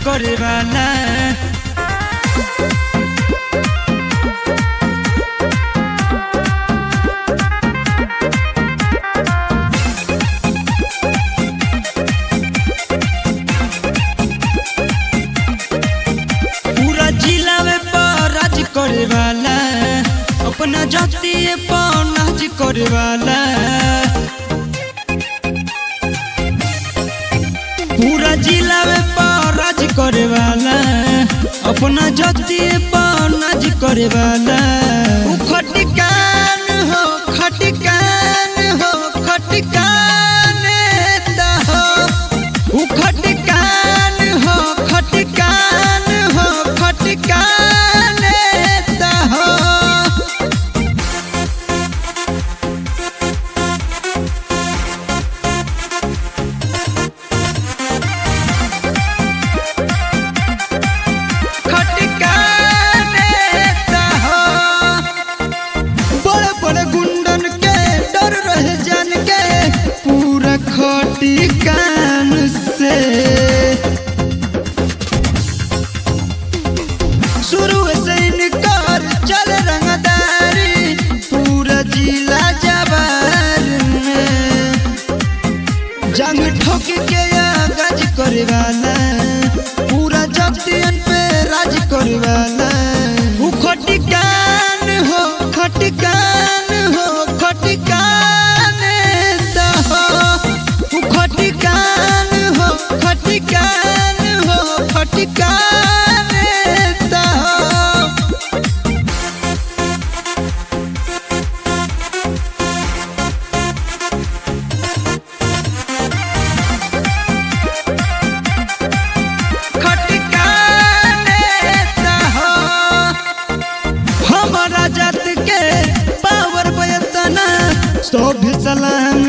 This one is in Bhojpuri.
करे वाला पूरा जिला में राज करे वाला अपना जाति पर नाज करे वाला पूरा जिला में राज करे वाला अपना जाति पर नाज करे वाला खटिकान हो खटिकान हो खटिकान हो खटिकान हो खटिकान हो खटिकान हो गुंडन के डर रहे जान के पूरा खटिकान से शुरू से इनकार चल रंगदारी पूरा जिला जवार में जंग ठोक के गाज करे वाला पूरा जतियन पे राज करे वाला खटिकान हो खटिकान हो खटिकान हो खटिकान हो खटिकान हो खटिकान हमारा जात के पावर बयतना सब सलाम